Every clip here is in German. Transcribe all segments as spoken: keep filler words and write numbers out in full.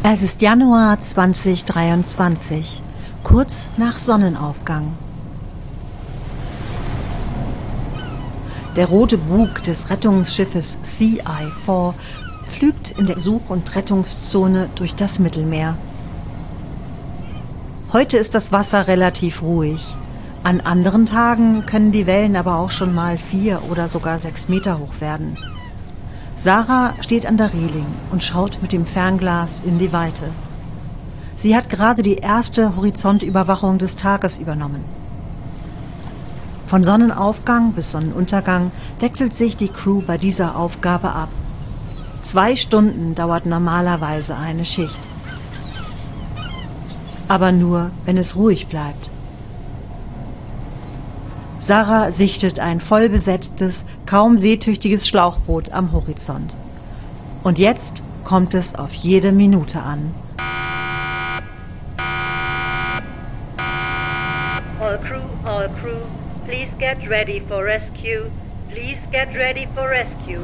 Es ist Januar zweitausenddreiundzwanzig, kurz nach Sonnenaufgang. Der rote Bug des Rettungsschiffes Sea Eye vier pflügt in der Such- und Rettungszone durch das Mittelmeer. Heute ist das Wasser relativ ruhig. An anderen Tagen können die Wellen aber auch schon mal vier oder sogar sechs Meter hoch werden. Sarah steht an der Reling und schaut mit dem Fernglas in die Weite. Sie hat gerade die erste Horizontüberwachung des Tages übernommen. Von Sonnenaufgang bis Sonnenuntergang wechselt sich die Crew bei dieser Aufgabe ab. Zwei Stunden dauert normalerweise eine Schicht. Aber nur, wenn es ruhig bleibt. Sarah sichtet ein vollbesetztes, kaum seetüchtiges Schlauchboot am Horizont. Und jetzt kommt es auf jede Minute an. All crew, all crew, please get ready for rescue. Please get ready for rescue.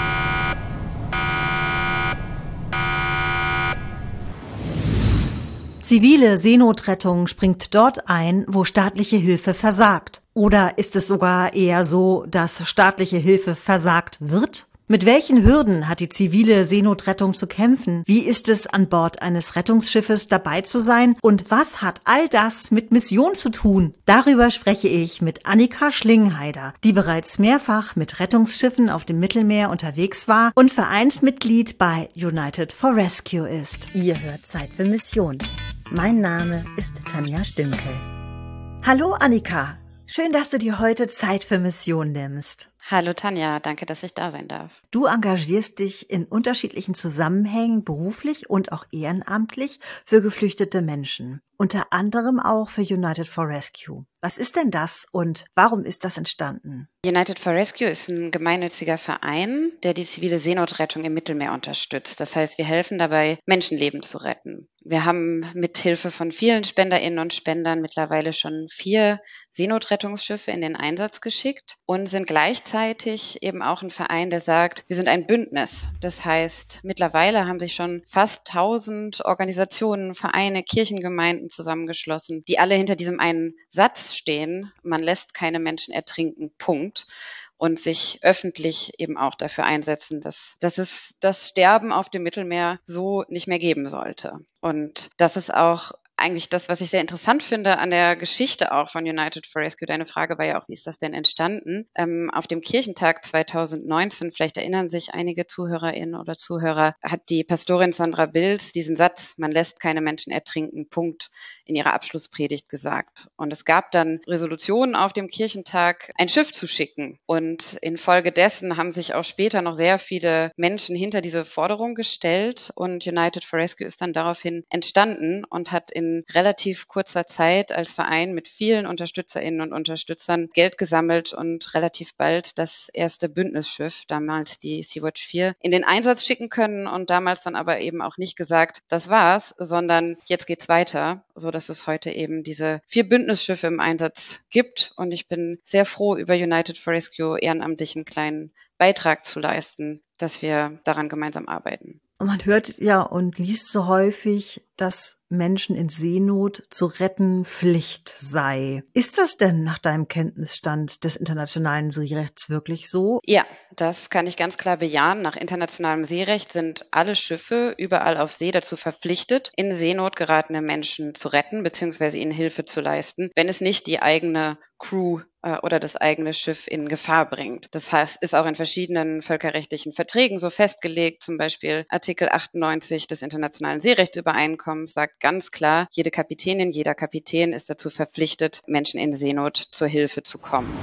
Zivile Seenotrettung springt dort ein, wo staatliche Hilfe versagt. Oder ist es sogar eher so, dass staatliche Hilfe versagt wird? Mit welchen Hürden hat die zivile Seenotrettung zu kämpfen? Wie ist es, an Bord eines Rettungsschiffes dabei zu sein? Und was hat all das mit Mission zu tun? Darüber spreche ich mit Annika Schlingheider, die bereits mehrfach mit Rettungsschiffen auf dem Mittelmeer unterwegs war und Vereinsmitglied bei United for Rescue ist. Ihr hört Zeit für Mission. Mein Name ist Tanja Stünkel. Hallo Annika, schön, dass du dir heute Zeit für Mission nimmst. Hallo Tanja, danke, dass ich da sein darf. Du engagierst dich in unterschiedlichen Zusammenhängen beruflich und auch ehrenamtlich für geflüchtete Menschen. Unter anderem auch für United for Rescue. Was ist denn das und warum ist das entstanden? United for Rescue ist ein gemeinnütziger Verein, der die zivile Seenotrettung im Mittelmeer unterstützt. Das heißt, wir helfen dabei, Menschenleben zu retten. Wir haben mit Hilfe von vielen SpenderInnen und Spendern mittlerweile schon vier Seenotrettungsschiffe in den Einsatz geschickt und sind gleichzeitig eben auch ein Verein, der sagt, wir sind ein Bündnis. Das heißt, mittlerweile haben sich schon fast tausend Organisationen, Vereine, Kirchengemeinden zusammengeschlossen, die alle hinter diesem einen Satz stehen, man lässt keine Menschen ertrinken, Punkt. Und sich öffentlich eben auch dafür einsetzen, dass, dass es das Sterben auf dem Mittelmeer so nicht mehr geben sollte. Und das ist auch eigentlich das, was ich sehr interessant finde an der Geschichte auch von United for Rescue. Deine Frage war ja auch, wie ist das denn entstanden? Ähm, auf dem Kirchentag zweitausendneunzehn, vielleicht erinnern sich einige ZuhörerInnen oder Zuhörer, hat die Pastorin Sandra Bilz diesen Satz, man lässt keine Menschen ertrinken, Punkt, in ihrer Abschlusspredigt gesagt. Und es gab dann Resolutionen auf dem Kirchentag, ein Schiff zu schicken. Und infolgedessen haben sich auch später noch sehr viele Menschen hinter diese Forderung gestellt. Und United for Rescue ist dann daraufhin entstanden und hat in relativ kurzer Zeit als Verein mit vielen UnterstützerInnen und Unterstützern Geld gesammelt und relativ bald das erste Bündnisschiff, damals die Sea-Watch vier, in den Einsatz schicken können und damals dann aber eben auch nicht gesagt, das war's, sondern jetzt geht's weiter, so dass es heute eben diese vier Bündnisschiffe im Einsatz gibt. Und ich bin sehr froh, über United for Rescue ehrenamtlich einen kleinen Beitrag zu leisten, dass wir daran gemeinsam arbeiten. Und man hört ja und liest so häufig, dass Menschen in Seenot zu retten Pflicht sei. Ist das denn nach deinem Kenntnisstand des internationalen Seerechts wirklich so? Ja, das kann ich ganz klar bejahen. Nach internationalem Seerecht sind alle Schiffe überall auf See dazu verpflichtet, in Seenot geratene Menschen zu retten bzw. ihnen Hilfe zu leisten, wenn es nicht die eigene Crew äh, oder das eigene Schiff in Gefahr bringt. Das heißt, ist auch in verschiedenen völkerrechtlichen Verträgen so festgelegt, zum Beispiel Artikel achtundneunzig des Internationalen Seerechtsübereinkommens sagt ganz klar, jede Kapitänin, jeder Kapitän ist dazu verpflichtet, Menschen in Seenot zur Hilfe zu kommen.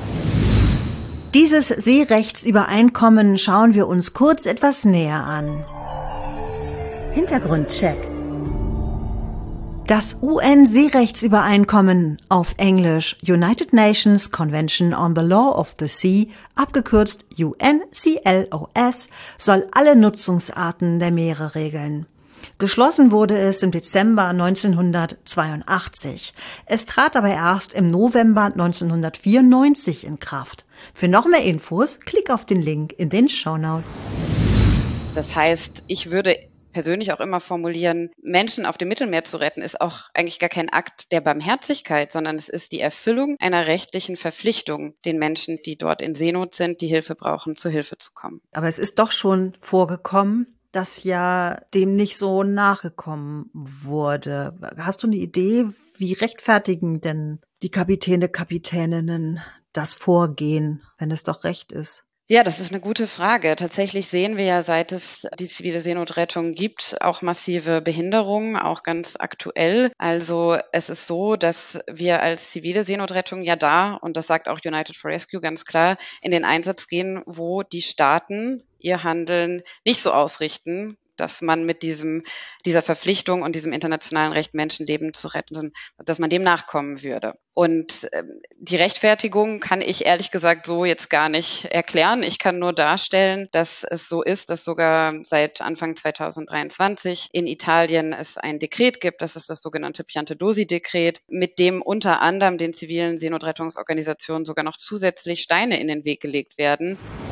Dieses Seerechtsübereinkommen schauen wir uns kurz etwas näher an. Hintergrundcheck. Das U N-Seerechtsübereinkommen, auf Englisch United Nations Convention on the Law of the Sea, abgekürzt U N C L O S, soll alle Nutzungsarten der Meere regeln. Geschlossen wurde es im Dezember neunzehnhundertzweiundachtzig. Es trat aber erst im November neunzehnhundertvierundneunzig in Kraft. Für noch mehr Infos, klick auf den Link in den Shownotes. Das heißt, ich würde persönlich auch immer formulieren, Menschen auf dem Mittelmeer zu retten, ist auch eigentlich gar kein Akt der Barmherzigkeit, sondern es ist die Erfüllung einer rechtlichen Verpflichtung, den Menschen, die dort in Seenot sind, die Hilfe brauchen, zu Hilfe zu kommen. Aber es ist doch schon vorgekommen, dass ja dem nicht so nachgekommen wurde. Hast du eine Idee, wie rechtfertigen denn die Kapitäne, Kapitäninnen das Vorgehen, wenn es doch recht ist? Ja, das ist eine gute Frage. Tatsächlich sehen wir ja, seit es die zivile Seenotrettung gibt, auch massive Behinderungen, auch ganz aktuell. Also es ist so, dass wir als zivile Seenotrettung ja da, und das sagt auch United for Rescue ganz klar, in den Einsatz gehen, wo die Staaten ihr Handeln nicht so ausrichten, dass man mit diesem, dieser Verpflichtung und diesem internationalen Recht, Menschenleben zu retten, dass man dem nachkommen würde. Und äh, die Rechtfertigung kann ich ehrlich gesagt so jetzt gar nicht erklären. Ich kann nur darstellen, dass es so ist, dass sogar seit Anfang zweitausenddreiundzwanzig in Italien es ein Dekret gibt, das ist das sogenannte Piantedosi-Dekret, mit dem unter anderem den zivilen Seenotrettungsorganisationen sogar noch zusätzlich Steine in den Weg gelegt werden.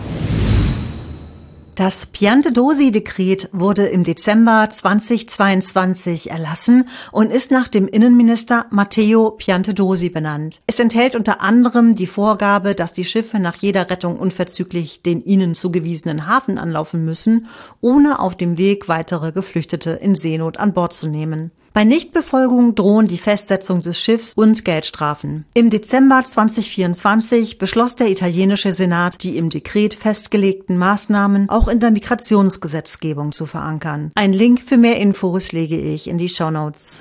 Das Piantedosi-Dekret wurde im Dezember zweitausendzweiundzwanzig erlassen und ist nach dem Innenminister Matteo Piantedosi benannt. Es enthält unter anderem die Vorgabe, dass die Schiffe nach jeder Rettung unverzüglich den ihnen zugewiesenen Hafen anlaufen müssen, ohne auf dem Weg weitere Geflüchtete in Seenot an Bord zu nehmen. Bei Nichtbefolgung drohen die Festsetzung des Schiffs und Geldstrafen. Im Dezember zweitausendvierundzwanzig beschloss der italienische Senat, die im Dekret festgelegten Maßnahmen auch in der Migrationsgesetzgebung zu verankern. Ein Link für mehr Infos lege ich in die Shownotes.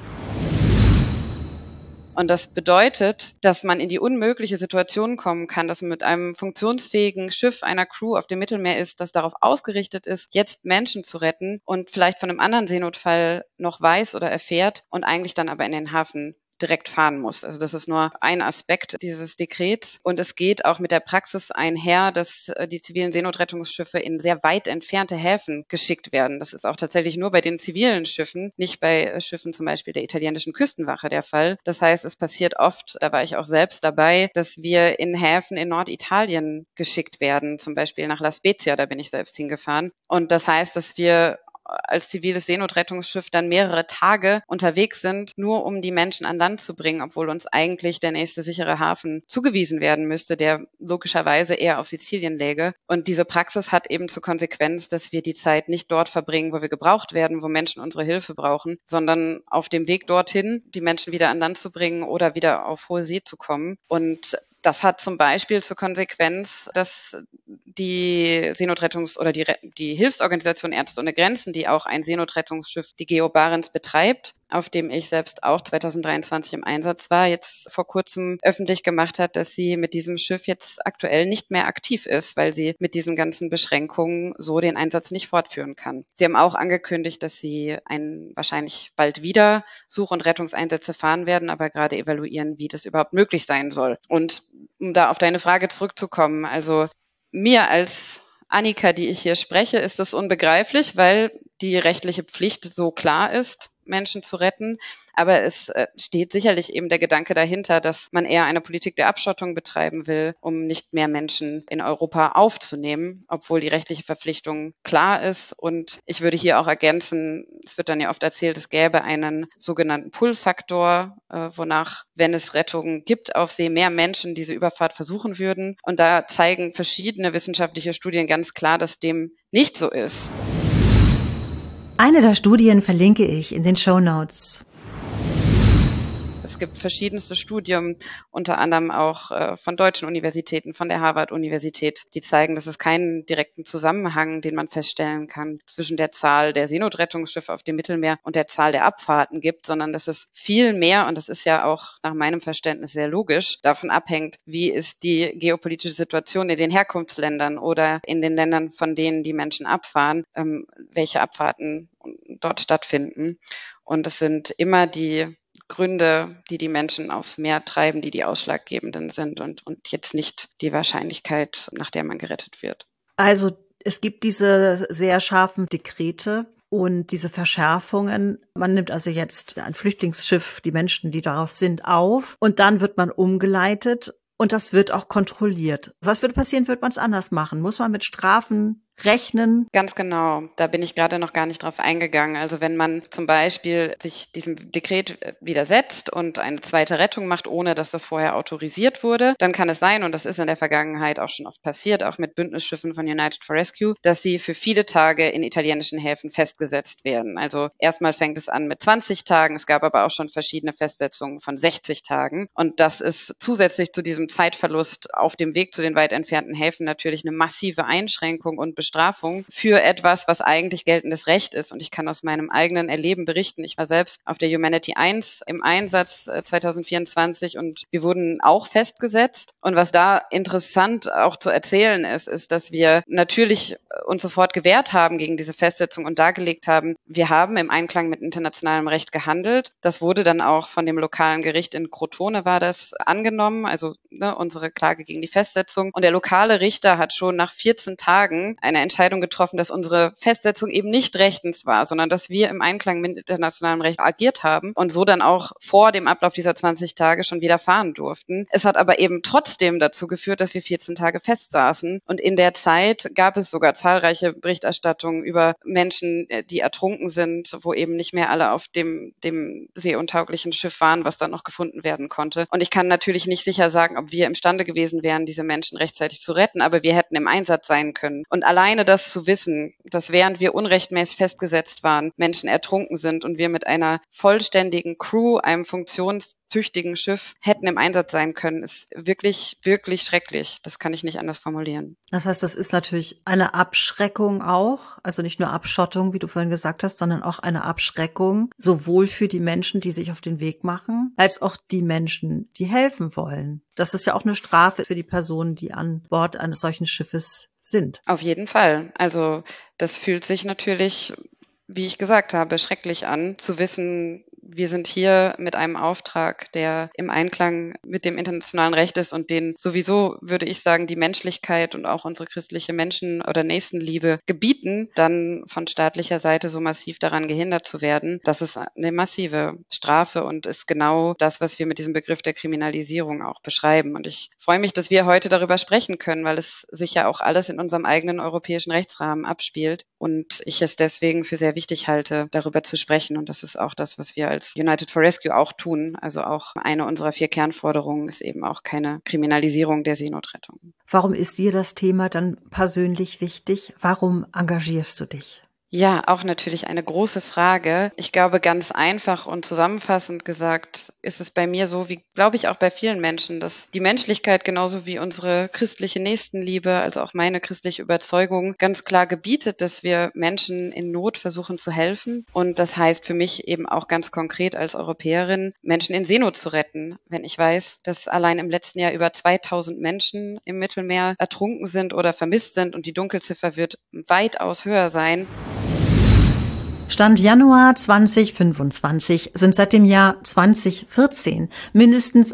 Und das bedeutet, dass man in die unmögliche Situation kommen kann, dass man mit einem funktionsfähigen Schiff einer Crew auf dem Mittelmeer ist, das darauf ausgerichtet ist, jetzt Menschen zu retten und vielleicht von einem anderen Seenotfall noch weiß oder erfährt und eigentlich dann aber in den Hafen direkt fahren muss. Also das ist nur ein Aspekt dieses Dekrets. Und es geht auch mit der Praxis einher, dass die zivilen Seenotrettungsschiffe in sehr weit entfernte Häfen geschickt werden. Das ist auch tatsächlich nur bei den zivilen Schiffen, nicht bei Schiffen zum Beispiel der italienischen Küstenwache der Fall. Das heißt, es passiert oft, da war ich auch selbst dabei, dass wir in Häfen in Norditalien geschickt werden, zum Beispiel nach La Spezia, da bin ich selbst hingefahren. Und das heißt, dass wir als ziviles Seenotrettungsschiff dann mehrere Tage unterwegs sind, nur um die Menschen an Land zu bringen, obwohl uns eigentlich der nächste sichere Hafen zugewiesen werden müsste, der logischerweise eher auf Sizilien läge. Und diese Praxis hat eben zur Konsequenz, dass wir die Zeit nicht dort verbringen, wo wir gebraucht werden, wo Menschen unsere Hilfe brauchen, sondern auf dem Weg dorthin, die Menschen wieder an Land zu bringen oder wieder auf hohe See zu kommen. Und das hat zum Beispiel zur Konsequenz, dass die Seenotrettungs- oder die, die Hilfsorganisation Ärzte ohne Grenzen, die auch ein Seenotrettungsschiff, die Geo Barents, betreibt, auf dem ich selbst auch zweitausenddreiundzwanzig im Einsatz war, jetzt vor kurzem öffentlich gemacht hat, dass sie mit diesem Schiff jetzt aktuell nicht mehr aktiv ist, weil sie mit diesen ganzen Beschränkungen so den Einsatz nicht fortführen kann. Sie haben auch angekündigt, dass sie ein, wahrscheinlich bald wieder Such- und Rettungseinsätze fahren werden, aber gerade evaluieren, wie das überhaupt möglich sein soll. Und um da auf deine Frage zurückzukommen, also mir als Annika, die ich hier spreche, ist das unbegreiflich, weil die rechtliche Pflicht so klar ist, Menschen zu retten. Aber es äh, steht sicherlich eben der Gedanke dahinter, dass man eher eine Politik der Abschottung betreiben will, um nicht mehr Menschen in Europa aufzunehmen, obwohl die rechtliche Verpflichtung klar ist. Und ich würde hier auch ergänzen, es wird dann ja oft erzählt, es gäbe einen sogenannten Pull-Faktor, äh, wonach, wenn es Rettungen gibt auf See, mehr Menschen diese Überfahrt versuchen würden. Und da zeigen verschiedene wissenschaftliche Studien ganz klar, dass dem nicht so ist. Eine der Studien verlinke ich in den Shownotes. Es gibt verschiedenste Studien, unter anderem auch äh, von deutschen Universitäten, von der Harvard-Universität, die zeigen, dass es keinen direkten Zusammenhang, den man feststellen kann, zwischen der Zahl der Seenotrettungsschiffe auf dem Mittelmeer und der Zahl der Abfahrten gibt, sondern dass es viel mehr, und das ist ja auch nach meinem Verständnis sehr logisch, davon abhängt, wie ist die geopolitische Situation in den Herkunftsländern oder in den Ländern, von denen die Menschen abfahren, ähm, welche Abfahrten dort stattfinden. Und es sind immer die Gründe, die die Menschen aufs Meer treiben, die die ausschlaggebenden sind und, und jetzt nicht die Wahrscheinlichkeit, nach der man gerettet wird. Also es gibt diese sehr scharfen Dekrete und diese Verschärfungen. Man nimmt also jetzt ein Flüchtlingsschiff, die Menschen, die darauf sind, auf und dann wird man umgeleitet und das wird auch kontrolliert. Was würde passieren, würde man es anders machen? Muss man mit Strafen rechnen? Ganz genau. Da bin ich gerade noch gar nicht drauf eingegangen. Also wenn man zum Beispiel sich diesem Dekret widersetzt und eine zweite Rettung macht, ohne dass das vorher autorisiert wurde, dann kann es sein, und das ist in der Vergangenheit auch schon oft passiert, auch mit Bündnisschiffen von United for Rescue, dass sie für viele Tage in italienischen Häfen festgesetzt werden. Also erstmal fängt es an mit zwanzig Tagen. Es gab aber auch schon verschiedene Festsetzungen von sechzig Tagen. Und das ist zusätzlich zu diesem Zeitverlust auf dem Weg zu den weit entfernten Häfen natürlich eine massive Einschränkung und Bestrafung für etwas, was eigentlich geltendes Recht ist. Und ich kann aus meinem eigenen Erleben berichten. Ich war selbst auf der Humanity eins im Einsatz zwanzig vierundzwanzig und wir wurden auch festgesetzt. Und was da interessant auch zu erzählen ist, ist, dass wir natürlich uns sofort gewehrt haben gegen diese Festsetzung und dargelegt haben, wir haben im Einklang mit internationalem Recht gehandelt. Das wurde dann auch von dem lokalen Gericht in Crotone war das angenommen, also ne, unsere Klage gegen die Festsetzung. Und der lokale Richter hat schon nach vierzehn Tagen eine Entscheidung getroffen, dass unsere Festsetzung eben nicht rechtens war, sondern dass wir im Einklang mit internationalem Recht agiert haben und so dann auch vor dem Ablauf dieser zwanzig Tage schon wieder fahren durften. Es hat aber eben trotzdem dazu geführt, dass wir vierzehn Tage festsaßen. Und in der Zeit gab es sogar zahlreiche Berichterstattungen über Menschen, die ertrunken sind, wo eben nicht mehr alle auf dem, dem seeuntauglichen Schiff waren, was dann noch gefunden werden konnte. Und ich kann natürlich nicht sicher sagen, ob wir imstande gewesen wären, diese Menschen rechtzeitig zu retten, aber wir hätten im Einsatz sein können. Und alleine das zu wissen, dass während wir unrechtmäßig festgesetzt waren, Menschen ertrunken sind und wir mit einer vollständigen Crew, einem funktionstüchtigen Schiff hätten im Einsatz sein können, ist wirklich, wirklich schrecklich. Das kann ich nicht anders formulieren. Das heißt, das ist natürlich eine Abschreckung auch, also nicht nur Abschottung, wie du vorhin gesagt hast, sondern auch eine Abschreckung, sowohl für die Menschen, die sich auf den Weg machen, als auch die Menschen, die helfen wollen. Das ist ja auch eine Strafe für die Personen, die an Bord eines solchen Schiffes sind. Auf jeden Fall. Also das fühlt sich natürlich, wie ich gesagt habe, schrecklich an, zu wissen, wir sind hier mit einem Auftrag, der im Einklang mit dem internationalen Recht ist und den sowieso, würde ich sagen, die Menschlichkeit und auch unsere christliche Menschen- oder Nächstenliebe gebieten, dann von staatlicher Seite so massiv daran gehindert zu werden. Das ist eine massive Strafe und ist genau das, was wir mit diesem Begriff der Kriminalisierung auch beschreiben. Und ich freue mich, dass wir heute darüber sprechen können, weil es sich ja auch alles in unserem eigenen europäischen Rechtsrahmen abspielt und ich es deswegen für sehr wichtig halte, darüber zu sprechen. Und das ist auch das, was wir als United for Rescue auch tun. Also auch eine unserer vier Kernforderungen ist eben auch keine Kriminalisierung der Seenotrettung. Warum ist dir das Thema dann persönlich wichtig? Warum engagierst du dich? Ja, auch natürlich eine große Frage. Ich glaube, ganz einfach und zusammenfassend gesagt, ist es bei mir so, wie glaube ich auch bei vielen Menschen, dass die Menschlichkeit genauso wie unsere christliche Nächstenliebe, also auch meine christliche Überzeugung, ganz klar gebietet, dass wir Menschen in Not versuchen zu helfen. Und das heißt für mich eben auch ganz konkret als Europäerin, Menschen in Seenot zu retten. Wenn ich weiß, dass allein im letzten Jahr über zweitausend Menschen im Mittelmeer ertrunken sind oder vermisst sind und die Dunkelziffer wird weitaus höher sein. Stand Januar zwanzig fünfundzwanzig sind seit dem Jahr zwanzig vierzehn mindestens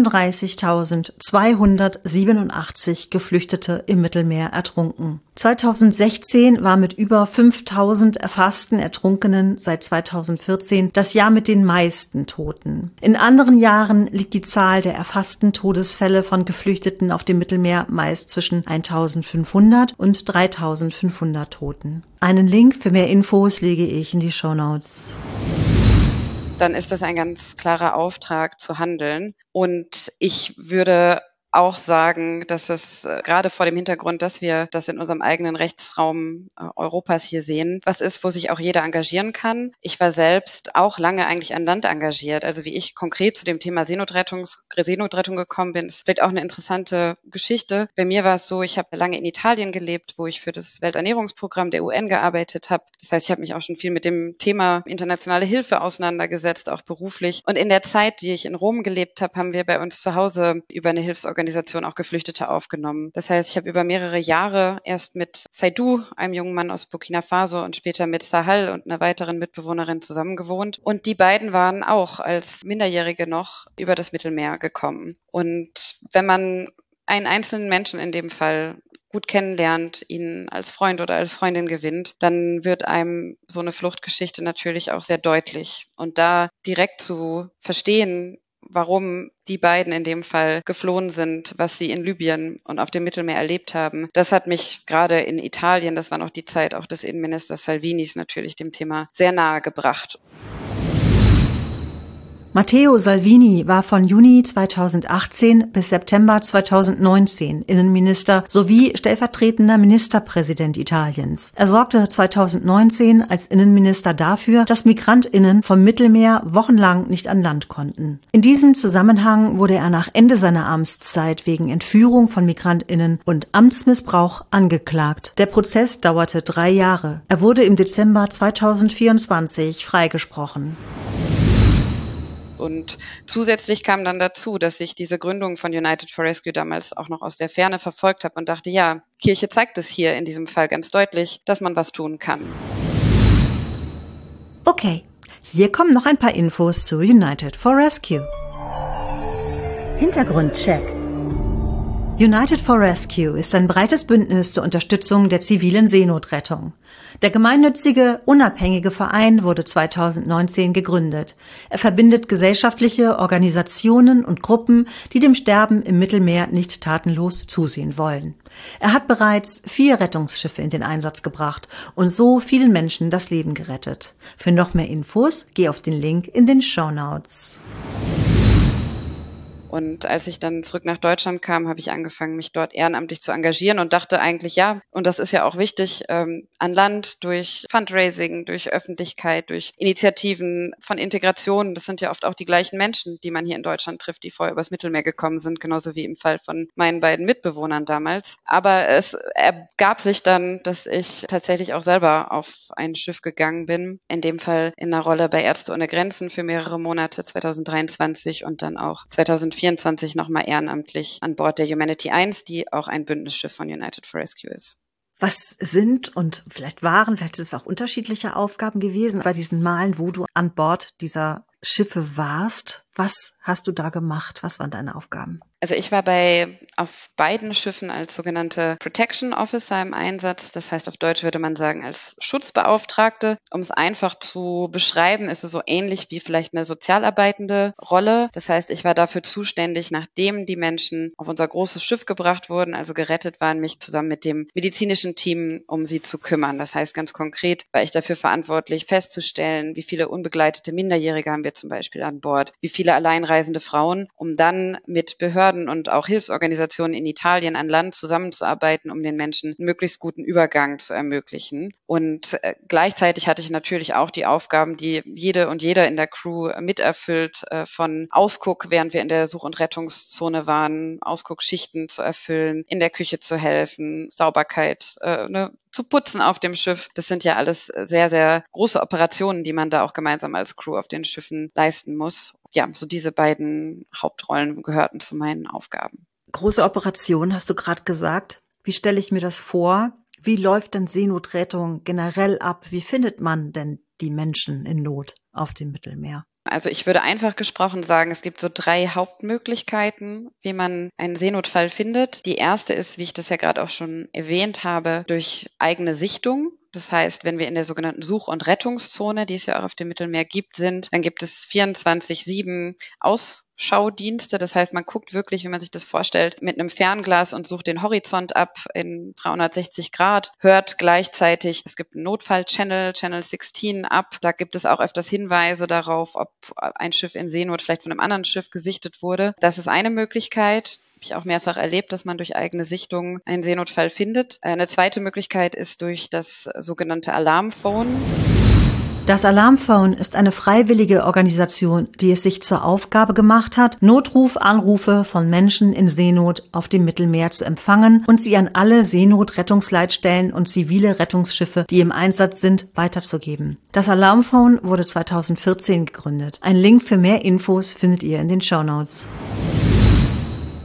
einunddreißigtausendzweihundertsiebenundachtzig Geflüchtete im Mittelmeer ertrunken. zweitausendsechzehn war mit über fünftausend erfassten Ertrunkenen seit zweitausendvierzehn das Jahr mit den meisten Toten. In anderen Jahren liegt die Zahl der erfassten Todesfälle von Geflüchteten auf dem Mittelmeer meist zwischen eintausendfünfhundert und dreitausendfünfhundert Toten. Einen Link für mehr Infos lege ich in die Shownotes. Dann ist das ein ganz klarer Auftrag zu handeln. Und ich würde auch sagen, dass es äh, gerade vor dem Hintergrund, dass wir das in unserem eigenen Rechtsraum äh, Europas hier sehen, was ist, wo sich auch jeder engagieren kann. Ich war selbst auch lange eigentlich an Land engagiert. Also wie ich konkret zu dem Thema Seenotrettung, Seenotrettung gekommen bin, ist vielleicht auch eine interessante Geschichte. Bei mir war es so, ich habe lange in Italien gelebt, wo ich für das Welternährungsprogramm der U N gearbeitet habe. Das heißt, ich habe mich auch schon viel mit dem Thema internationale Hilfe auseinandergesetzt, auch beruflich. Und in der Zeit, die ich in Rom gelebt habe, haben wir bei uns zu Hause über eine Hilfsorganisation Organisation auch Geflüchtete aufgenommen. Das heißt, ich habe über mehrere Jahre erst mit Saidou, einem jungen Mann aus Burkina Faso, und später mit Sahal und einer weiteren Mitbewohnerin zusammengewohnt. Und die beiden waren auch als Minderjährige noch über das Mittelmeer gekommen. Und wenn man einen einzelnen Menschen in dem Fall gut kennenlernt, ihn als Freund oder als Freundin gewinnt, dann wird einem so eine Fluchtgeschichte natürlich auch sehr deutlich. Und da direkt zu verstehen, warum die beiden in dem Fall geflohen sind, was sie in Libyen und auf dem Mittelmeer erlebt haben. Das hat mich gerade in Italien, das war noch die Zeit auch des Innenministers Salvinis, natürlich dem Thema sehr nahe gebracht. Matteo Salvini war von Juni zweitausendachtzehn bis September zweitausendneunzehn Innenminister sowie stellvertretender Ministerpräsident Italiens. Er sorgte zweitausendneunzehn als Innenminister dafür, dass MigrantInnen vom Mittelmeer wochenlang nicht an Land konnten. In diesem Zusammenhang wurde er nach Ende seiner Amtszeit wegen Entführung von MigrantInnen und Amtsmissbrauch angeklagt. Der Prozess dauerte drei Jahre. Er wurde im Dezember zweitausendvierundzwanzig freigesprochen. Und zusätzlich kam dann dazu, dass ich diese Gründung von United for Rescue damals auch noch aus der Ferne verfolgt habe und dachte, ja, Kirche zeigt es hier in diesem Fall ganz deutlich, dass man was tun kann. Okay, hier kommen noch ein paar Infos zu United for Rescue. Hintergrundcheck. United for Rescue ist ein breites Bündnis zur Unterstützung der zivilen Seenotrettung. Der gemeinnützige, unabhängige Verein wurde zweitausendneunzehn gegründet. Er verbindet gesellschaftliche Organisationen und Gruppen, die dem Sterben im Mittelmeer nicht tatenlos zusehen wollen. Er hat bereits vier Rettungsschiffe in den Einsatz gebracht und so vielen Menschen das Leben gerettet. Für noch mehr Infos geh auf den Link in den Shownotes. Und als ich dann zurück nach Deutschland kam, habe ich angefangen, mich dort ehrenamtlich zu engagieren und dachte eigentlich, ja, und das ist ja auch wichtig, ähm, an Land durch Fundraising, durch Öffentlichkeit, durch Initiativen von Integration. Das sind ja oft auch die gleichen Menschen, die man hier in Deutschland trifft, die vorher übers Mittelmeer gekommen sind, genauso wie im Fall von meinen beiden Mitbewohnern damals. Aber es ergab sich dann, dass ich tatsächlich auch selber auf ein Schiff gegangen bin, in dem Fall in einer Rolle bei Ärzte ohne Grenzen für mehrere Monate, zweitausenddreiundzwanzig und dann auch zweitausendvierundzwanzig nochmal ehrenamtlich an Bord der Humanity eins, die auch ein Bündnisschiff von United for Rescue ist. Was sind und vielleicht waren, vielleicht ist es auch unterschiedliche Aufgaben gewesen bei diesen Malen, wo du an Bord dieser Schiffe warst? Was hast du da gemacht? Was waren deine Aufgaben? Also ich war bei auf beiden Schiffen als sogenannte Protection Officer im Einsatz. Das heißt, auf Deutsch würde man sagen, als Schutzbeauftragte. Um es einfach zu beschreiben, ist es so ähnlich wie vielleicht eine sozialarbeitende Rolle. Das heißt, ich war dafür zuständig, nachdem die Menschen auf unser großes Schiff gebracht wurden, also gerettet waren, mich zusammen mit dem medizinischen Team um sie zu kümmern. Das heißt, ganz konkret war ich dafür verantwortlich, festzustellen, wie viele unbegleitete Minderjährige haben wir zum Beispiel an Bord, wie viele alleinreisende Frauen, um dann mit Behörden und auch Hilfsorganisationen in Italien an Land zusammenzuarbeiten, um den Menschen einen möglichst guten Übergang zu ermöglichen. Und äh, gleichzeitig hatte ich natürlich auch die Aufgaben, die jede und jeder in der Crew miterfüllt, äh, von Ausguck, während wir in der Such- und Rettungszone waren, Ausguckschichten zu erfüllen, in der Küche zu helfen, Sauberkeit, äh, ne, zu putzen auf dem Schiff. Das sind ja alles sehr, sehr große Operationen, die man da auch gemeinsam als Crew auf den Schiffen leisten muss. Ja, so diese beiden Hauptrollen gehörten zu meinen Aufgaben. Große Operation, hast du gerade gesagt. Wie stelle ich mir das vor? Wie läuft denn Seenotrettung generell ab? Wie findet man denn die Menschen in Not auf dem Mittelmeer? Also ich würde einfach gesprochen sagen, es gibt so drei Hauptmöglichkeiten, wie man einen Seenotfall findet. Die erste ist, wie ich das ja gerade auch schon erwähnt habe, durch eigene Sichtung. Das heißt, wenn wir in der sogenannten Such- und Rettungszone, die es ja auch auf dem Mittelmeer gibt, sind, dann gibt es vierundzwanzig sieben Ausschaudienste. Das heißt, man guckt wirklich, wie man sich das vorstellt, mit einem Fernglas und sucht den Horizont ab in dreihundertsechzig Grad, hört gleichzeitig, es gibt einen Notfall-Channel, Channel sechzehn ab. Da gibt es auch öfters Hinweise darauf, ob ein Schiff in Seenot vielleicht von einem anderen Schiff gesichtet wurde. Das ist eine Möglichkeit. Habe ich auch mehrfach erlebt, dass man durch eigene Sichtung einen Seenotfall findet. Eine zweite Möglichkeit ist durch das sogenannte Alarmphone. Das Alarmphone ist eine freiwillige Organisation, die es sich zur Aufgabe gemacht hat, Notrufanrufe von Menschen in Seenot auf dem Mittelmeer zu empfangen und sie an alle Seenotrettungsleitstellen und zivile Rettungsschiffe, die im Einsatz sind, weiterzugeben. Das Alarmphone wurde zweitausendvierzehn gegründet. Ein Link für mehr Infos findet ihr in den Shownotes.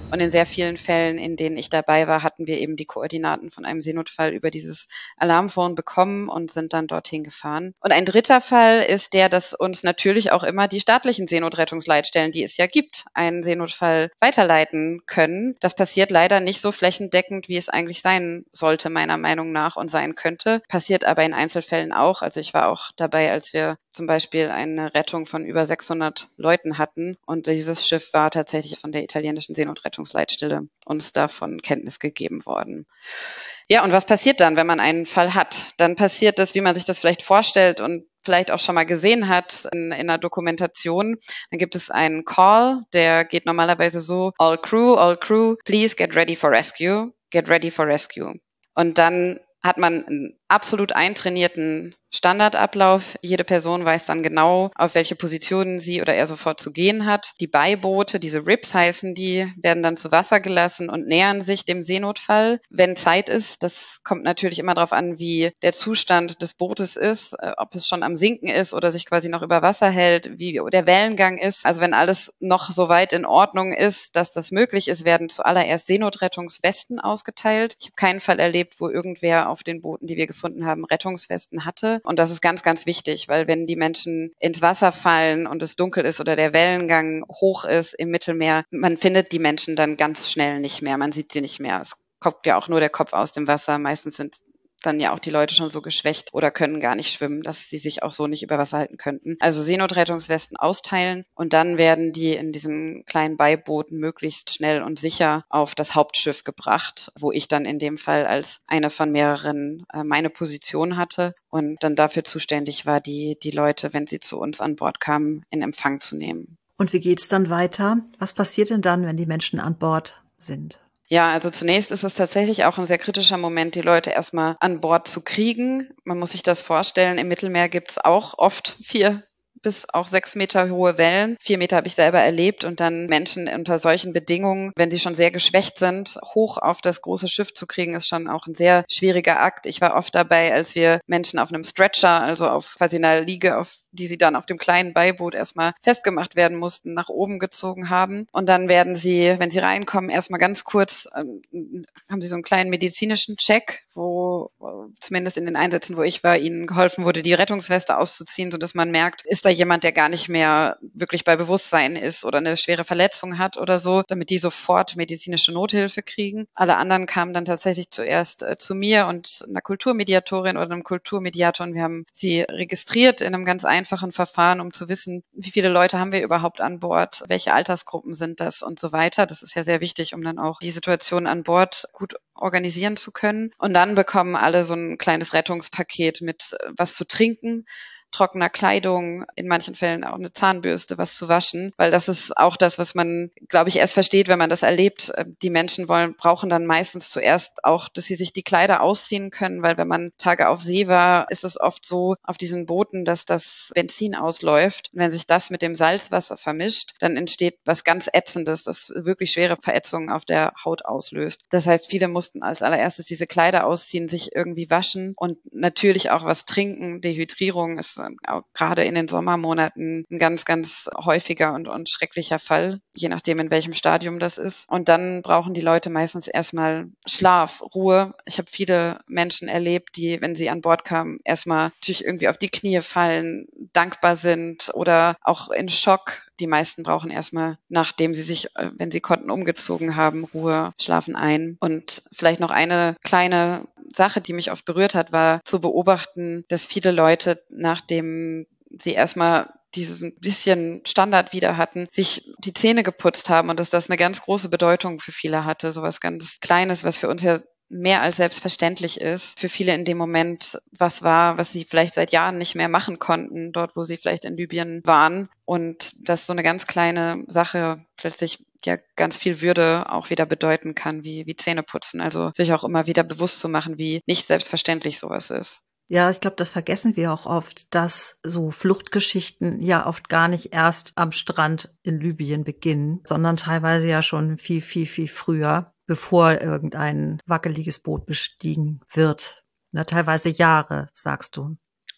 Und in sehr vielen Fällen, in denen ich dabei war, hatten wir eben die Koordinaten von einem Seenotfall über dieses Alarmphone bekommen und sind dann dorthin gefahren. Und ein dritter Fall ist der, dass uns natürlich auch immer die staatlichen Seenotrettungsleitstellen, die es ja gibt, einen Seenotfall weiterleiten können. Das passiert leider nicht so flächendeckend, wie es eigentlich sein sollte, meiner Meinung nach, und sein könnte. Passiert aber in Einzelfällen auch. Also ich war auch dabei, als wir zum Beispiel eine Rettung von über sechshundert Leuten hatten. Und dieses Schiff war tatsächlich von der italienischen Seenotrettungsleitstelle uns davon Kenntnis gegeben worden. Ja, und was passiert dann, wenn man einen Fall hat? Dann passiert das, wie man sich das vielleicht vorstellt und vielleicht auch schon mal gesehen hat in, in einer Dokumentation. Dann gibt es einen Call, der geht normalerweise so: All crew, all crew, please get ready for rescue, get ready for rescue. Und dann hat man einen absolut eintrainierten Standardablauf. Jede Person weiß dann genau, auf welche Positionen sie oder er sofort zu gehen hat. Die Beiboote, diese R I Ps heißen die, werden dann zu Wasser gelassen und nähern sich dem Seenotfall, wenn Zeit ist. Das kommt natürlich immer darauf an, wie der Zustand des Bootes ist, ob es schon am Sinken ist oder sich quasi noch über Wasser hält, wie der Wellengang ist. Also wenn alles noch so weit in Ordnung ist, dass das möglich ist, werden zuallererst Seenotrettungswesten ausgeteilt. Ich habe keinen Fall erlebt, wo irgendwer auf den Booten, die wir gefunden haben, Rettungswesten hatte. Und das ist ganz, ganz wichtig, weil wenn die Menschen ins Wasser fallen und es dunkel ist oder der Wellengang hoch ist im Mittelmeer, man findet die Menschen dann ganz schnell nicht mehr. Man sieht sie nicht mehr. Es kommt ja auch nur der Kopf aus dem Wasser. Meistens sind dann ja auch die Leute schon so geschwächt oder können gar nicht schwimmen, dass sie sich auch so nicht über Wasser halten könnten. Also Seenotrettungswesten austeilen und dann werden die in diesen kleinen Beibooten möglichst schnell und sicher auf das Hauptschiff gebracht, wo ich dann in dem Fall als eine von mehreren äh, meine Position hatte und dann dafür zuständig war, die, die Leute, wenn sie zu uns an Bord kamen, in Empfang zu nehmen. Und wie geht's dann weiter? Was passiert denn dann, wenn die Menschen an Bord sind? Ja, also zunächst ist es tatsächlich auch ein sehr kritischer Moment, die Leute erstmal an Bord zu kriegen. Man muss sich das vorstellen, im Mittelmeer gibt es auch oft vier bis auch sechs Meter hohe Wellen. Vier Meter habe ich selber erlebt und dann Menschen unter solchen Bedingungen, wenn sie schon sehr geschwächt sind, hoch auf das große Schiff zu kriegen, ist schon auch ein sehr schwieriger Akt. Ich war oft dabei, als wir Menschen auf einem Stretcher, also auf quasi einer Liege, auf die sie dann auf dem kleinen Beiboot erstmal festgemacht werden mussten, nach oben gezogen haben. Und dann werden sie, wenn sie reinkommen, erstmal ganz kurz, ähm, haben sie so einen kleinen medizinischen Check, wo zumindest in den Einsätzen, wo ich war, ihnen geholfen wurde, die Rettungsweste auszuziehen, sodass man merkt, ist da jemand, der gar nicht mehr wirklich bei Bewusstsein ist oder eine schwere Verletzung hat oder so, damit die sofort medizinische Nothilfe kriegen. Alle anderen kamen dann tatsächlich zuerst äh, zu mir und einer Kulturmediatorin oder einem Kulturmediator und wir haben sie registriert in einem ganz einfachen Verfahren, um zu wissen, wie viele Leute haben wir überhaupt an Bord, welche Altersgruppen sind das und so weiter. Das ist ja sehr wichtig, um dann auch die Situation an Bord gut organisieren zu können. Und dann bekommen alle so ein kleines Rettungspaket mit äh, was zu trinken, trockener Kleidung, in manchen Fällen auch eine Zahnbürste, was zu waschen, weil das ist auch das, was man, glaube ich, erst versteht, wenn man das erlebt. Die Menschen wollen, brauchen dann meistens zuerst auch, dass sie sich die Kleider ausziehen können, weil wenn man Tage auf See war, ist es oft so auf diesen Booten, dass das Benzin ausläuft. Und wenn sich das mit dem Salzwasser vermischt, dann entsteht was ganz Ätzendes, das wirklich schwere Verätzungen auf der Haut auslöst. Das heißt, viele mussten als allererstes diese Kleider ausziehen, sich irgendwie waschen und natürlich auch was trinken. Dehydrierung ist auch gerade in den Sommermonaten ein ganz, ganz häufiger und, und schrecklicher Fall, je nachdem, in welchem Stadium das ist. Und dann brauchen die Leute meistens erstmal Schlaf, Ruhe. Ich habe viele Menschen erlebt, die, wenn sie an Bord kamen, erstmal natürlich irgendwie auf die Knie fallen, dankbar sind oder auch in Schock. Die meisten brauchen erstmal, nachdem sie sich, wenn sie konnten, umgezogen haben, Ruhe, schlafen ein. Und vielleicht noch eine kleine Sache, die mich oft berührt hat, war zu beobachten, dass viele Leute, nachdem sie erstmal dieses bisschen Standard wieder hatten, sich die Zähne geputzt haben und dass das eine ganz große Bedeutung für viele hatte. So was ganz Kleines, was für uns ja mehr als selbstverständlich ist, für viele in dem Moment was war, was sie vielleicht seit Jahren nicht mehr machen konnten, dort, wo sie vielleicht in Libyen waren. Und dass so eine ganz kleine Sache plötzlich ja ganz viel Würde auch wieder bedeuten kann, wie, wie Zähne putzen. Also sich auch immer wieder bewusst zu machen, wie nicht selbstverständlich sowas ist. Ja, ich glaube, das vergessen wir auch oft, dass so Fluchtgeschichten ja oft gar nicht erst am Strand in Libyen beginnen, sondern teilweise ja schon viel, viel, viel früher, bevor irgendein wackeliges Boot bestiegen wird. Na, teilweise Jahre, sagst du.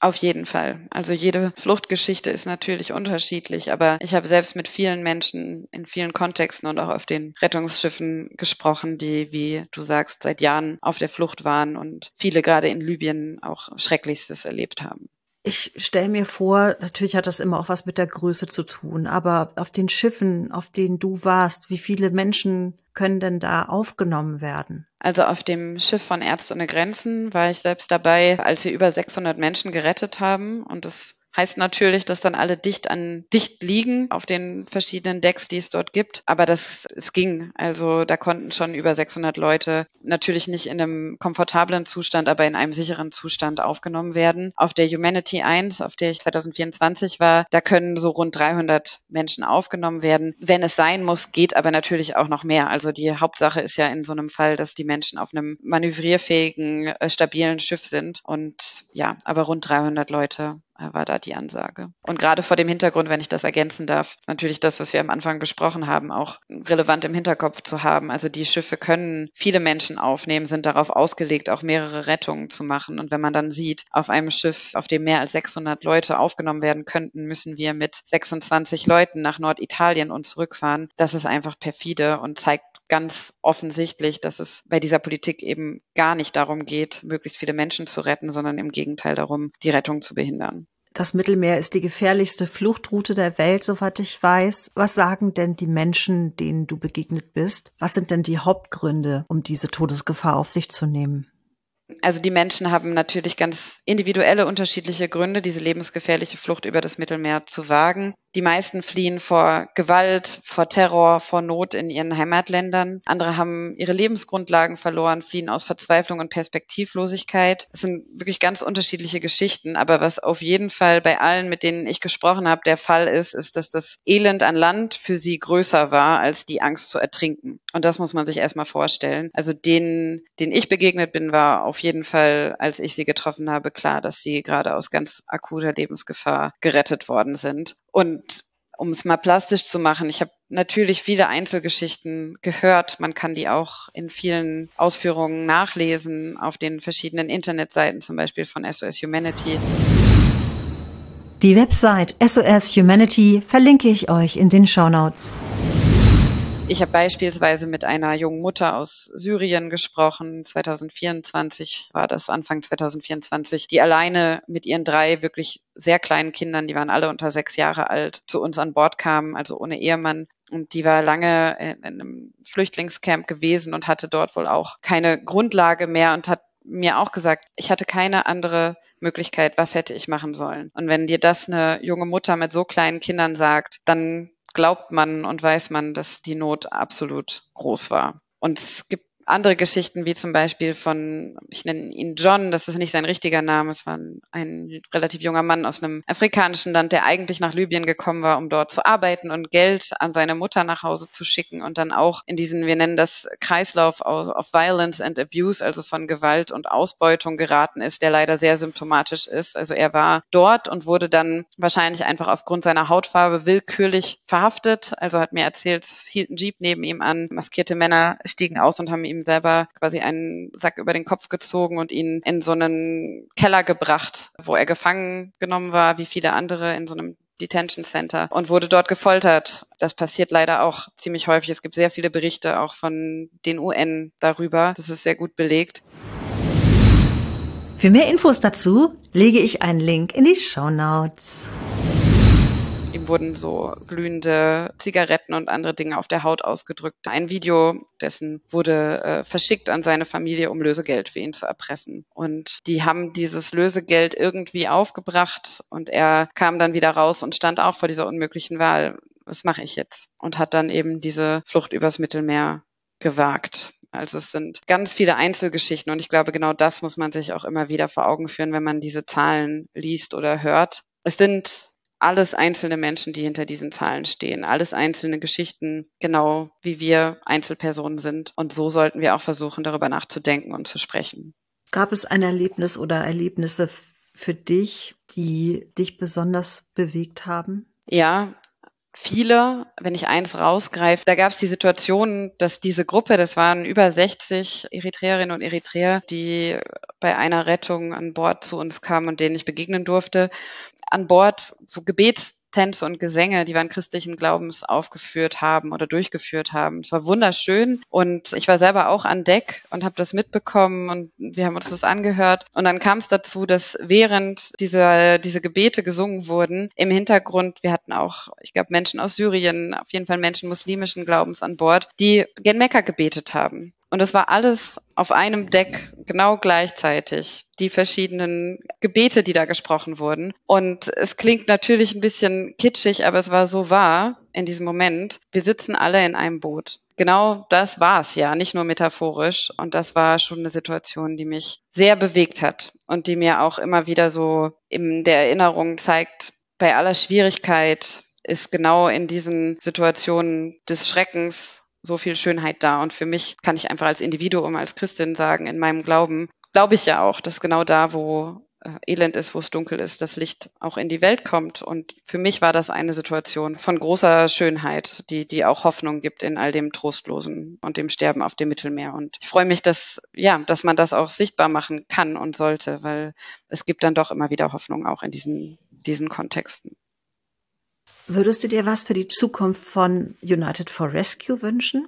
Auf jeden Fall. Also jede Fluchtgeschichte ist natürlich unterschiedlich, aber ich habe selbst mit vielen Menschen in vielen Kontexten und auch auf den Rettungsschiffen gesprochen, die, wie du sagst, seit Jahren auf der Flucht waren und viele gerade in Libyen auch Schrecklichstes erlebt haben. Ich stelle mir vor, natürlich hat das immer auch was mit der Größe zu tun, aber auf den Schiffen, auf denen du warst, wie viele Menschen können denn da aufgenommen werden? Also auf dem Schiff von Ärzte ohne Grenzen war ich selbst dabei, als wir über sechshundert Menschen gerettet haben. Und das heißt natürlich, dass dann alle dicht an dicht liegen auf den verschiedenen Decks, die es dort gibt. Aber das, es ging. Also da konnten schon über sechshundert Leute natürlich nicht in einem komfortablen Zustand, aber in einem sicheren Zustand aufgenommen werden. Auf der Humanity eins, auf der ich zwanzig vierundzwanzig war, da können so rund dreihundert Menschen aufgenommen werden. Wenn es sein muss, geht aber natürlich auch noch mehr. Also die Hauptsache ist ja in so einem Fall, dass die Menschen auf einem manövrierfähigen, äh, stabilen Schiff sind. Und ja, aber rund dreihundert Leute war da die Ansage. Und gerade vor dem Hintergrund, wenn ich das ergänzen darf, ist natürlich das, was wir am Anfang besprochen haben, auch relevant im Hinterkopf zu haben. Also die Schiffe können viele Menschen aufnehmen, sind darauf ausgelegt, auch mehrere Rettungen zu machen. Und wenn man dann sieht, auf einem Schiff, auf dem mehr als sechshundert Leute aufgenommen werden könnten, müssen wir mit sechsundzwanzig Leuten nach Norditalien und zurückfahren. Das ist einfach perfide und zeigt ganz offensichtlich, dass es bei dieser Politik eben gar nicht darum geht, möglichst viele Menschen zu retten, sondern im Gegenteil darum, die Rettung zu behindern. Das Mittelmeer ist die gefährlichste Fluchtroute der Welt, soweit ich weiß. Was sagen denn die Menschen, denen du begegnet bist? Was sind denn die Hauptgründe, um diese Todesgefahr auf sich zu nehmen? Also die Menschen haben natürlich ganz individuelle, unterschiedliche Gründe, diese lebensgefährliche Flucht über das Mittelmeer zu wagen. Die meisten fliehen vor Gewalt, vor Terror, vor Not in ihren Heimatländern. Andere haben ihre Lebensgrundlagen verloren, fliehen aus Verzweiflung und Perspektivlosigkeit. Es sind wirklich ganz unterschiedliche Geschichten. Aber was auf jeden Fall bei allen, mit denen ich gesprochen habe, der Fall ist, ist, dass das Elend an Land für sie größer war als die Angst zu ertrinken. Und das muss man sich erstmal vorstellen. Also denen, denen ich begegnet bin, war auf jeden Fall, als ich sie getroffen habe, klar, dass sie gerade aus ganz akuter Lebensgefahr gerettet worden sind. Und um es mal plastisch zu machen, ich habe natürlich viele Einzelgeschichten gehört. Man kann die auch in vielen Ausführungen nachlesen, auf den verschiedenen Internetseiten, zum Beispiel von S O S Humanity. Die Website S O S Humanity verlinke ich euch in den Shownotes. Ich habe beispielsweise mit einer jungen Mutter aus Syrien gesprochen. zwanzig vierundzwanzig war das, Anfang zwanzig vierundzwanzig, die alleine mit ihren drei wirklich sehr kleinen Kindern, die waren alle unter sechs Jahre alt, zu uns an Bord kamen, also ohne Ehemann. Und die war lange in einem Flüchtlingscamp gewesen und hatte dort wohl auch keine Grundlage mehr und hat mir auch gesagt, ich hatte keine andere Möglichkeit, was hätte ich machen sollen. Und wenn dir das eine junge Mutter mit so kleinen Kindern sagt, dann glaubt man und weiß man, dass die Not absolut groß war. Und es gibt andere Geschichten, wie zum Beispiel von, ich nenne ihn John, das ist nicht sein richtiger Name, es war ein, ein relativ junger Mann aus einem afrikanischen Land, der eigentlich nach Libyen gekommen war, um dort zu arbeiten und Geld an seine Mutter nach Hause zu schicken und dann auch in diesen, wir nennen das Kreislauf of Violence and Abuse, also von Gewalt und Ausbeutung geraten ist, der leider sehr symptomatisch ist. Also er war dort und wurde dann wahrscheinlich einfach aufgrund seiner Hautfarbe willkürlich verhaftet. Also hat mir erzählt, es hielt ein Jeep neben ihm an, maskierte Männer stiegen aus und haben ihm selber quasi einen Sack über den Kopf gezogen und ihn in so einen Keller gebracht, wo er gefangen genommen war, wie viele andere in so einem Detention Center und wurde dort gefoltert. Das passiert leider auch ziemlich häufig. Es gibt sehr viele Berichte auch von den U N darüber. Das ist sehr gut belegt. Für mehr Infos dazu lege ich einen Link in die Shownotes. Ihm wurden so glühende Zigaretten und andere Dinge auf der Haut ausgedrückt. Ein Video dessen wurde äh, verschickt an seine Familie, um Lösegeld für ihn zu erpressen. Und die haben dieses Lösegeld irgendwie aufgebracht und er kam dann wieder raus und stand auch vor dieser unmöglichen Wahl. Was mache ich jetzt? Und hat dann eben diese Flucht übers Mittelmeer gewagt. Also es sind ganz viele Einzelgeschichten und ich glaube, genau das muss man sich auch immer wieder vor Augen führen, wenn man diese Zahlen liest oder hört. Es sind alles einzelne Menschen, die hinter diesen Zahlen stehen, alles einzelne Geschichten, genau wie wir Einzelpersonen sind. Und so sollten wir auch versuchen, darüber nachzudenken und zu sprechen. Gab es ein Erlebnis oder Erlebnisse für dich, die dich besonders bewegt haben? Ja, viele, wenn ich eins rausgreife, da gab es die Situation, dass diese Gruppe, das waren über sechzig Eritreerinnen und Eritreer, die bei einer Rettung an Bord zu uns kamen und denen ich begegnen durfte. An Bord so Gebetstänze und Gesänge, die wir an christlichen Glaubens aufgeführt haben oder durchgeführt haben. Es war wunderschön und ich war selber auch an Deck und habe das mitbekommen und wir haben uns das angehört. Und dann kam es dazu, dass während dieser, diese Gebete gesungen wurden, im Hintergrund, wir hatten auch, ich glaube, Menschen aus Syrien, auf jeden Fall Menschen muslimischen Glaubens an Bord, die gen Mekka gebetet haben. Und das war alles auf einem Deck, genau gleichzeitig, die verschiedenen Gebete, die da gesprochen wurden. Und es klingt natürlich ein bisschen kitschig, aber es war so wahr in diesem Moment. Wir sitzen alle in einem Boot. Genau das war es ja, nicht nur metaphorisch. Und das war schon eine Situation, die mich sehr bewegt hat und die mir auch immer wieder so in der Erinnerung zeigt, bei aller Schwierigkeit ist genau in diesen Situationen des Schreckens so viel Schönheit da. Und für mich kann ich einfach als Individuum, als Christin sagen, in meinem Glauben, glaube ich ja auch, dass genau da, wo äh, Elend ist, wo es dunkel ist, das Licht auch in die Welt kommt. Und für mich war das eine Situation von großer Schönheit, die, die auch Hoffnung gibt in all dem Trostlosen und dem Sterben auf dem Mittelmeer. Und ich freue mich, dass, ja, dass man das auch sichtbar machen kann und sollte, weil es gibt dann doch immer wieder Hoffnung auch in diesen, diesen Kontexten. Würdest du dir was für die Zukunft von United for Rescue wünschen?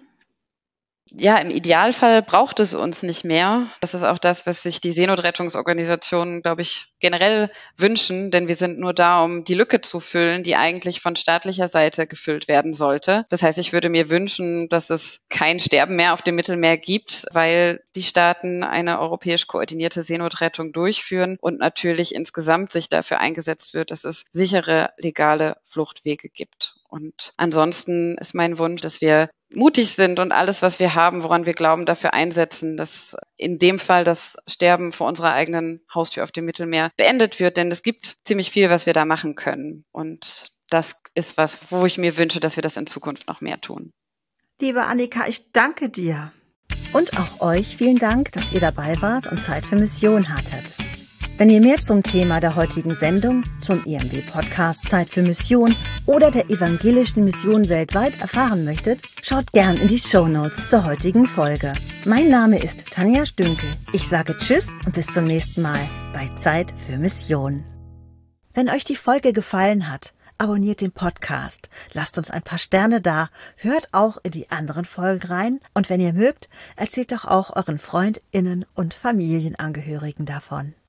Ja, im Idealfall braucht es uns nicht mehr. Das ist auch das, was sich die Seenotrettungsorganisationen, glaube ich, generell wünschen, denn wir sind nur da, um die Lücke zu füllen, die eigentlich von staatlicher Seite gefüllt werden sollte. Das heißt, ich würde mir wünschen, dass es kein Sterben mehr auf dem Mittelmeer gibt, weil die Staaten eine europäisch koordinierte Seenotrettung durchführen und natürlich insgesamt sich dafür eingesetzt wird, dass es sichere, legale Fluchtwege gibt. Und ansonsten ist mein Wunsch, dass wir mutig sind und alles, was wir haben, woran wir glauben, dafür einsetzen, dass in dem Fall das Sterben vor unserer eigenen Haustür auf dem Mittelmeer beendet wird. Denn es gibt ziemlich viel, was wir da machen können. Und das ist was, wo ich mir wünsche, dass wir das in Zukunft noch mehr tun. Liebe Annika, ich danke dir. Und auch euch vielen Dank, dass ihr dabei wart und Zeit für Mission hattet. Wenn ihr mehr zum Thema der heutigen Sendung, zum I M W-Podcast Zeit für Mission oder der evangelischen Mission weltweit erfahren möchtet, schaut gern in die Shownotes zur heutigen Folge. Mein Name ist Tanja Stünkel. Ich sage Tschüss und bis zum nächsten Mal bei Zeit für Mission. Wenn euch die Folge gefallen hat, abonniert den Podcast, lasst uns ein paar Sterne da, hört auch in die anderen Folgen rein und wenn ihr mögt, erzählt doch auch euren FreundInnen und Familienangehörigen davon.